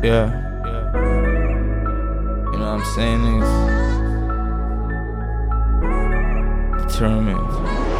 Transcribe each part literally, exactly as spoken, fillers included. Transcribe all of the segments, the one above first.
Yeah. You know what I'm saying, niggas? Determined.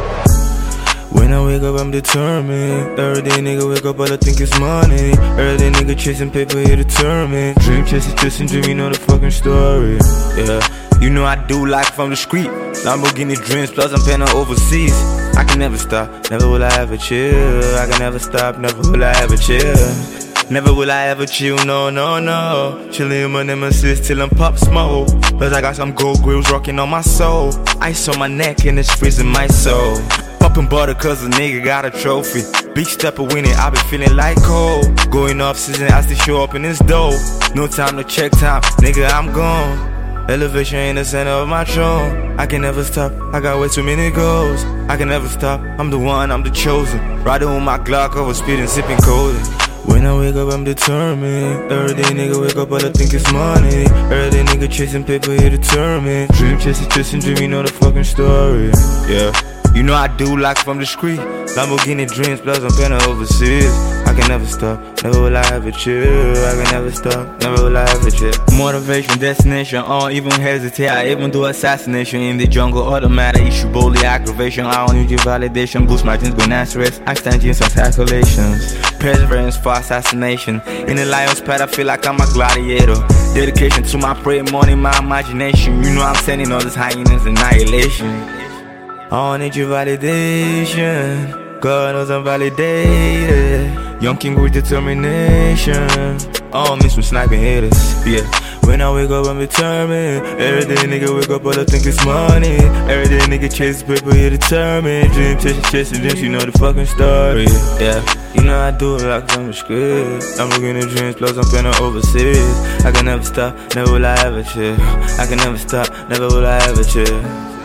When I wake up, I'm determined. Every day, nigga, wake up, all I think is money. Every day, nigga, chasing paper, here determined. Dream chasing, chasing, dream, you know the fucking story. Yeah. You know I do life from the street. Lamborghini dreams, plus I'm paying overseas. I can never stop, never will I ever chill. I can never stop, never will I ever chill. Never will I ever chill, no, no, no. Chillin' with my nemesis till I'm pop smoke. Plus I got some gold grills rocking on my soul. Ice on my neck and it's freezing my soul. Poppin' butter cause a nigga got a trophy. Big stepper winning, I been feeling like cold. Going off season, I still show up in this dough. No time to check time, nigga, I'm gone. Elevation in the center of my throne. I can never stop, I got way too many goals. I can never stop, I'm the one, I'm the chosen. Riding with my Glock over speed and sipping codeine. When I wake up, I'm determined. Every day, nigga, wake up, all I think is money. Every day, nigga, chasing paper, here determined. Dream chasing, chasing, dream, you know the fucking story. Yeah. You know I do like from the street. Lamborghini dreams, plus I'm paying overseas. I can never stop, never will I ever chill. I can never stop, never will I ever chill. Motivation, destination, I don't even hesitate. I even do assassination in the jungle. Automatic issue, boldly aggravation. I don't need your validation. Boost my genes, go stress. I stand genes on calculations. Perseverance for assassination. In the lion's path, I feel like I'm a gladiator. Dedication to my prey, money, my imagination. You know I'm sending all this hyenas annihilation. I don't need your validation. God knows I'm validated. Young king with determination. I don't miss from sniping haters. Yeah. When I wake up, I'm determined. Every day, nigga, wake up, all I think is money. Every day, nigga, chase paper, you're determined. Dream, chasing, chasing dreams, you know the fucking story. Yeah. You know I do it like from the script. I'm looking at dreams, plus I'm paying overseas. I can never stop, never will I ever chill. I can never stop, never will I ever chill.